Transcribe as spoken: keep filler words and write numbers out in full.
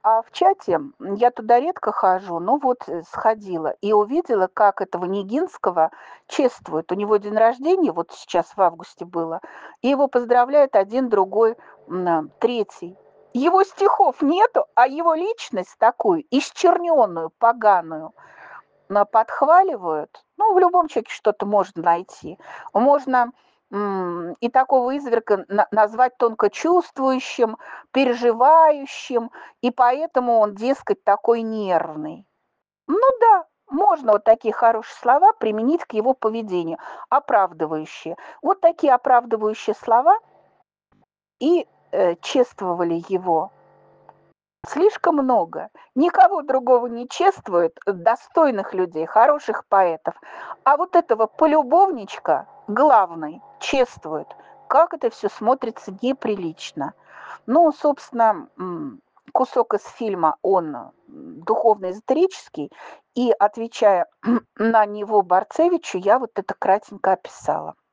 А в чате, м, я туда редко хожу, но вот э, сходила и увидела, как этого Нигинского чествуют. У него день рождения, вот сейчас в августе было, и его поздравляет один, другой, м, а, третий. Его стихов нету, а его личность такую, исчерненную, поганую, на подхваливают. Ну, в любом человеке что-то можно найти. Можно м, и такого изверга на- назвать тонко чувствующим, переживающим, и поэтому он, дескать, такой нервный. Ну да, можно вот такие хорошие слова применить к его поведению, оправдывающие. Вот такие оправдывающие слова и э, чествовали его. Слишком много. Никого другого не чествуют, э, достойных людей, хороших поэтов. А вот этого полюбовничка, главный, чествуют. Как это все смотрится неприлично. Ну, собственно, м, кусок из фильма, он м, духовно-эзотерический, и, отвечая на него Барцевичу, я вот это кратенько описала.